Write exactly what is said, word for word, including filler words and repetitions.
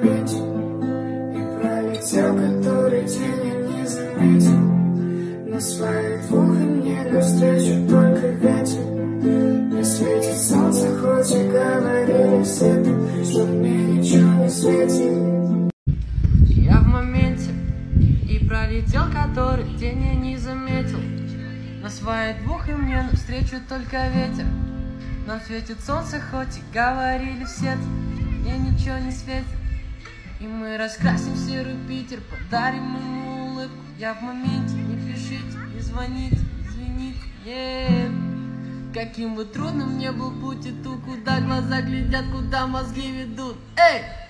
моменте и пролетел, который день я не заметил. На своих двух и мне навстречу только ветер. Не светит солнце, хоть и говорили все, что мне ничего не светит. Я в моменте и пролетел, который день я не заметил. На своих двух и мне навстречу только ветер. Нам светит солнце, хоть и говорили все, мне ничего не светит. И мы раскрасим серый Питер, подарим ему улыбку. Я в моменте, не пишите, не звоните, извините, yeah. Каким бы трудным ни был путь, и ту, куда глаза глядят, куда мозги ведут. Эй!